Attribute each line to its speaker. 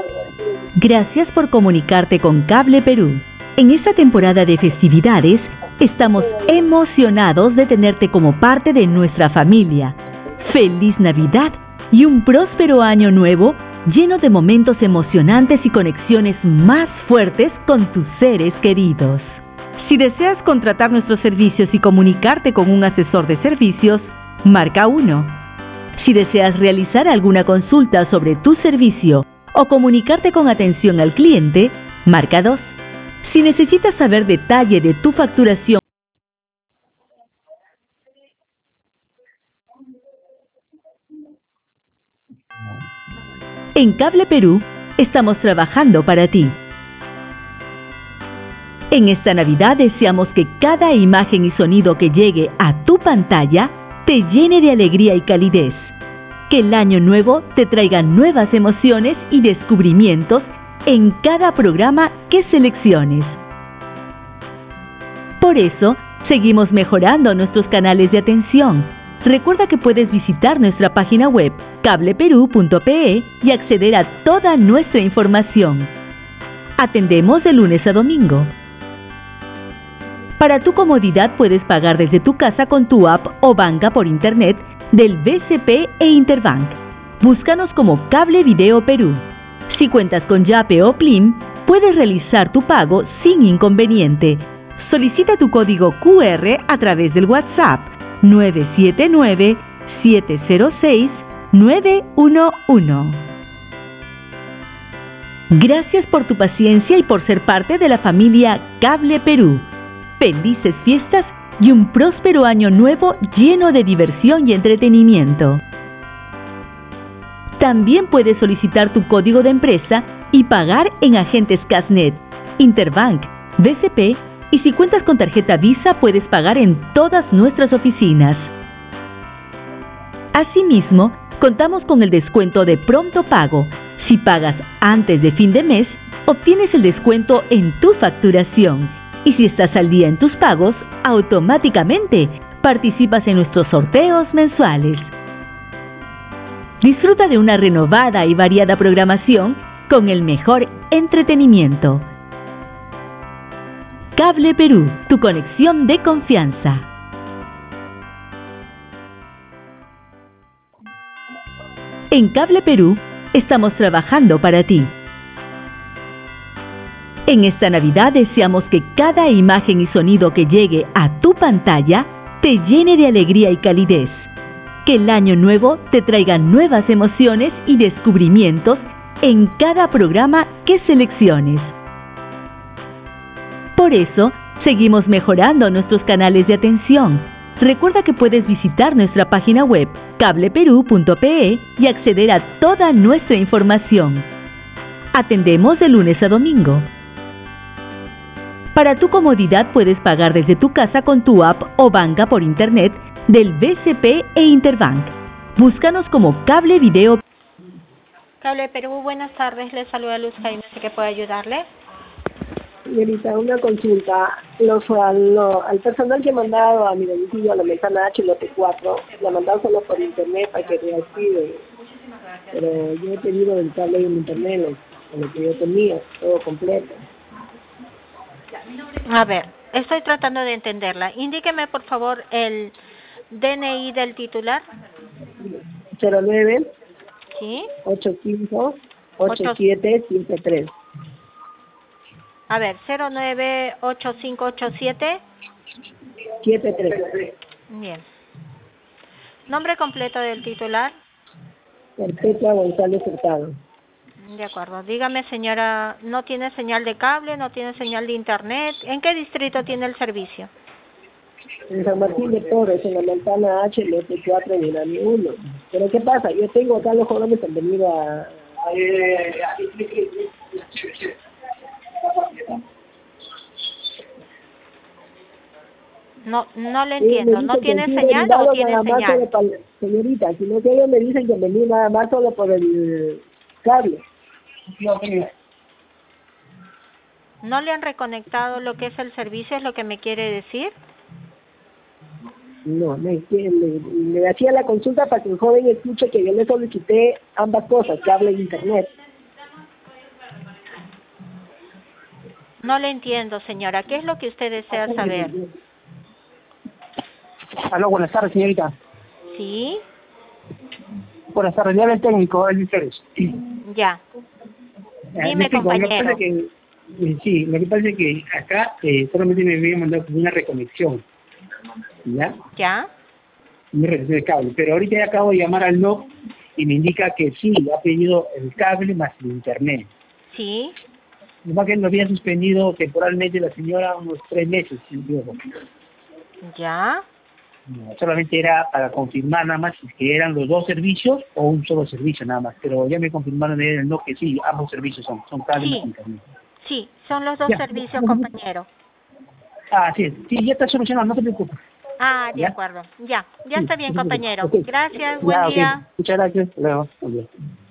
Speaker 1: Gracias por comunicarte con Cable Perú. En esta temporada de festividades, estamos emocionados de tenerte como parte de nuestra familia. ¡Feliz Navidad y un próspero año nuevo lleno de momentos emocionantes y conexiones más fuertes con tus seres queridos! Si deseas contratar nuestros servicios y comunicarte con un asesor de servicios, marca 1. Si deseas realizar alguna consulta sobre tu servicio o comunicarte con atención al cliente, marca 2. Si necesitas saber detalle de tu facturación, en Cable Perú estamos trabajando para ti. En esta Navidad deseamos que cada imagen y sonido que llegue a tu pantalla te llene de alegría y calidez. Que el año nuevo te traiga nuevas emociones y descubrimientos en cada programa que selecciones. Por eso, seguimos mejorando nuestros canales de atención. Recuerda que puedes visitar nuestra página web cableperú.pe y acceder a toda nuestra información. Atendemos de lunes a domingo. Para tu comodidad puedes pagar desde tu casa con tu app o banca por internet del BCP e Interbank. Búscanos como Cable Video Perú. Si cuentas con Yape o Plim, puedes realizar tu pago sin inconveniente. Solicita tu código QR a través del WhatsApp 979-706-911. Gracias por tu paciencia y por ser parte de la familia Cable Perú. Felices fiestas y un próspero año nuevo lleno de diversión y entretenimiento. También puedes solicitar tu código de empresa y pagar en agentes Casnet, Interbank, BCP y si cuentas con tarjeta Visa puedes pagar en todas nuestras oficinas. Asimismo, contamos con el descuento de pronto pago. Si pagas antes de fin de mes, obtienes el descuento en tu facturación. Y si estás al día en tus pagos, automáticamente participas en nuestros sorteos mensuales. Disfruta de una renovada y variada programación con el mejor entretenimiento. Cable Perú, tu conexión de confianza. En Cable Perú estamos trabajando para ti. En esta Navidad deseamos que cada imagen y sonido que llegue a tu pantalla te llene de alegría y calidez. Que el año nuevo te traiga nuevas emociones y descubrimientos en cada programa que selecciones. Por eso, seguimos mejorando nuestros canales de atención. Recuerda que puedes visitar nuestra página web cableperú.pe y acceder a toda nuestra información. Atendemos de lunes a domingo. Para tu comodidad puedes pagar desde tu casa con tu app o banca por internet del BCP e Interbank. Búscanos como Cable Video.
Speaker 2: Cable Perú, buenas tardes. Les saluda Luz Jaime. ¿Qué puedo ayudarle?
Speaker 3: Señorita, una consulta. Al personal que he mandado a mi domicilio, a la manzana H, lote 4, la he mandado solo por internet para que reactive. Pero yo he pedido el cable en internet, con lo que yo tenía, todo completo.
Speaker 2: A ver, estoy tratando de entenderla. Indíqueme, por favor, el DNI del titular.
Speaker 3: 09
Speaker 2: ¿Sí?
Speaker 3: 85 8753.
Speaker 2: A ver, 098587
Speaker 3: 73.
Speaker 2: Bien. Nombre completo del titular.
Speaker 3: Perpetua González Hurtado.
Speaker 2: De acuerdo. Dígame, señora, ¿no tiene señal de cable, no tiene señal de internet? ¿En qué distrito tiene el servicio?
Speaker 3: En San Martín de Torres, en la manzana H, lote 4, en el 1. Pero ¿qué pasa? Yo tengo acá los jóvenes que han venido a...
Speaker 2: No le entiendo. ¿No tiene señal o tiene señal?
Speaker 3: Señorita, sino que ellos me dicen que vení nada más solo por el cable.
Speaker 2: ¿No le han reconectado lo que es el servicio, es lo que me quiere decir?
Speaker 3: No, le hacía la consulta para que el joven escuche que yo le solicité ambas cosas, cable e internet.
Speaker 2: No le entiendo, señora. ¿Qué es lo que usted desea saber?
Speaker 4: Aló, buenas tardes, señorita.
Speaker 2: ¿Sí?
Speaker 4: Buenas tardes, le habla el técnico, el Pérez.
Speaker 2: Ya.
Speaker 4: Le
Speaker 2: Dime,
Speaker 4: explico, lo que pasa
Speaker 2: compañero.
Speaker 4: es que, sí, lo que pasa es que acá solamente me habían mandado como una reconexión, ¿ya?
Speaker 2: ¿Ya?
Speaker 4: Una reconexión de cable, pero ahorita ya acabo de llamar al NOC y me indica que sí, ha pedido el cable más el internet.
Speaker 2: ¿Sí?
Speaker 4: Además que lo había suspendido temporalmente la señora unos 3 meses, ¿sí?
Speaker 2: ¿Ya?
Speaker 4: No, solamente era para confirmar nada más si que eran los 2 servicios o un solo servicio nada más, pero ya me confirmaron en el NOC que sí, ambos servicios son cable más
Speaker 2: Sí.
Speaker 4: internet.
Speaker 2: Sí, son los dos
Speaker 4: Ya.
Speaker 2: servicios, compañero.
Speaker 4: Ah, sí, sí, ya está solucionado, no te preocupes.
Speaker 2: Ah, de
Speaker 4: ¿Ya?
Speaker 2: acuerdo. Ya. Ya
Speaker 4: Sí,
Speaker 2: está bien,
Speaker 4: no te preocupes.
Speaker 2: compañero.
Speaker 4: Ok.
Speaker 2: Gracias. Buen
Speaker 4: Ya, ok.
Speaker 2: día.
Speaker 4: Muchas gracias. Luego. Adiós.